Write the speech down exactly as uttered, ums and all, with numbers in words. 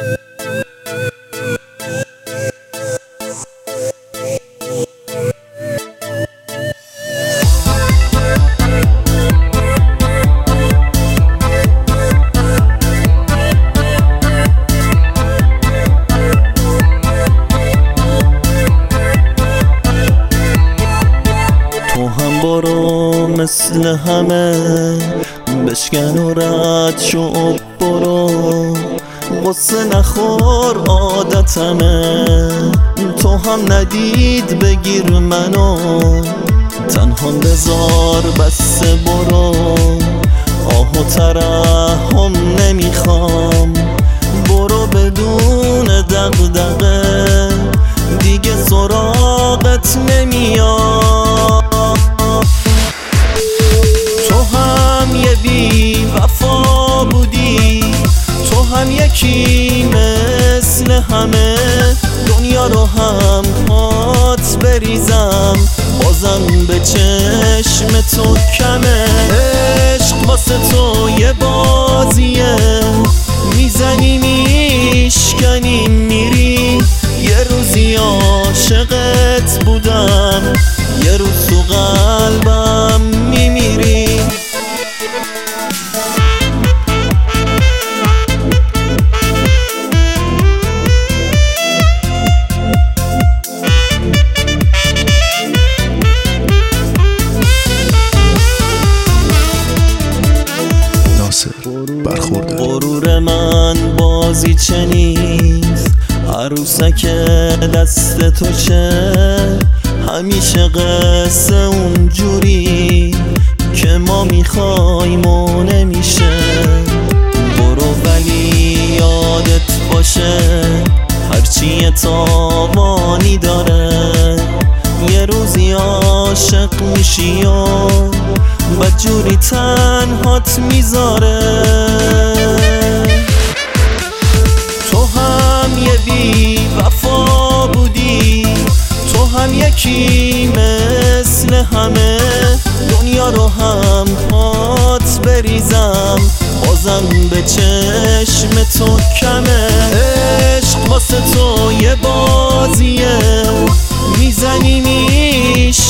تو هم برو مثل همه بشکن و رد شو برو، غصه نخور عادتمه. تو هم ندید بگیر منو، تنها بذار بسته برو. آه و ترحم نمیخوام، برو بدون دغدغه، دیگه سراغت نمیام. تو هم یه بی وفا بودی، تو هم یکی مثل همه. دنیا رو هم هات بریزم، بازم به چشم تو کمه. عشق واسه تو یه بازیه، میزنی میشکنی میری. یه روزی عاشقت بودم، یه روز تو قلبم میمیری. برخورده. غرور من بازی چه نیست، عروسک دست تو چه. همیشه قصه اونجوری که ما میخوایم و نمیشه. برو ولی یادت باشه، هرچی یه تاوانی داره. یه روزی عاشق میشی و بدجوری تنهات میذاره. تو هم یه بی وفا بودی، تو هم یکی مثل همه. دنیا رو هم هات بریزم، بازم به چشم تو کمه. عشق واسه تو یه بازیه، میزنی میش